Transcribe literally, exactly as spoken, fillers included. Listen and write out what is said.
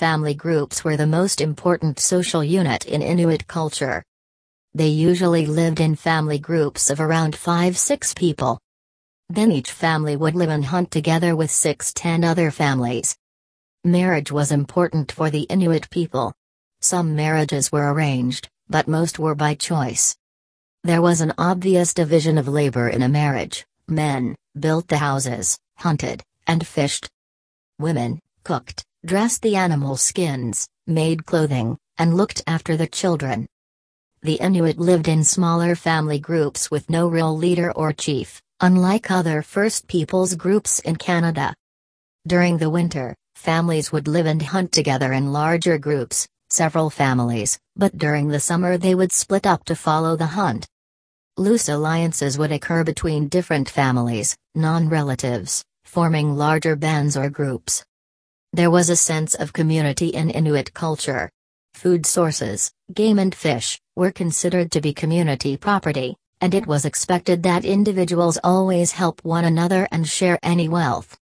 family groups were the most important social unit in Inuit culture. They usually lived in family groups of around five to six people. Then each family would live and hunt together with six to ten other families. Marriage was important for the Inuit people. Some marriages were arranged, but most were by choice. There was an obvious division of labor in a marriage. Men built the houses, hunted, and fished. Women cooked, dressed the animal skins, made clothing, and looked after the children. The Inuit lived in smaller family groups with no real leader or chief, unlike other First Peoples groups in Canada. During the winter, families would live and hunt together in larger groups, several families, but during the summer they would split up to follow the hunt. Loose alliances would occur between different families, non-relatives, forming larger bands or groups. There was a sense of community in Inuit culture. Food sources, game and fish, were considered to be community property, and it was expected that individuals always help one another and share any wealth.